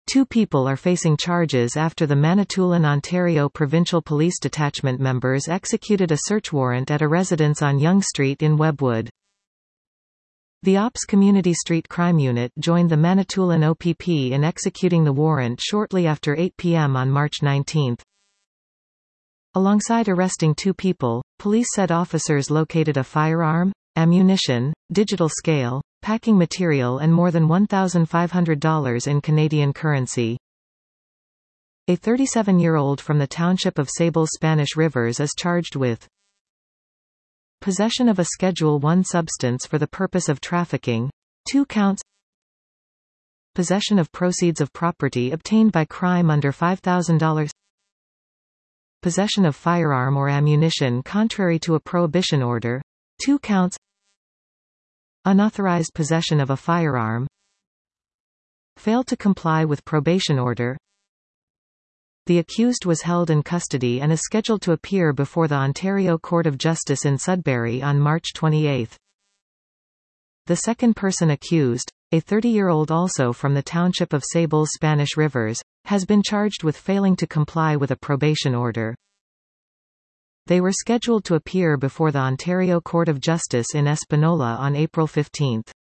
Two people are facing charges after the Manitoulin, Ontario Provincial Police Detachment members executed a search warrant at a residence on Yonge Street in Webwood. The Ops Community Street Crime Unit joined the Manitoulin OPP in executing the warrant shortly after 8 p.m. on March 19. Alongside arresting two people, police said officers located a firearm, ammunition, digital scale, packing material and more than $1,500 in Canadian currency. A 37-year-old from the township of Sables, Spanish Rivers is charged with possession of a Schedule I substance for the purpose of trafficking, 2 counts, possession of proceeds of property obtained by crime under $5,000, possession of firearm or ammunition contrary to a prohibition order, 2 counts, unauthorized possession of a firearm, failed to comply with probation order. The accused was held in custody and is scheduled to appear before the Ontario Court of Justice in Sudbury on March 28. The second person accused, a 30-year-old also from the township of Sables, Spanish Rivers, has been charged with failing to comply with a probation order. They were scheduled to appear before the Ontario Court of Justice in Espanola on April 15.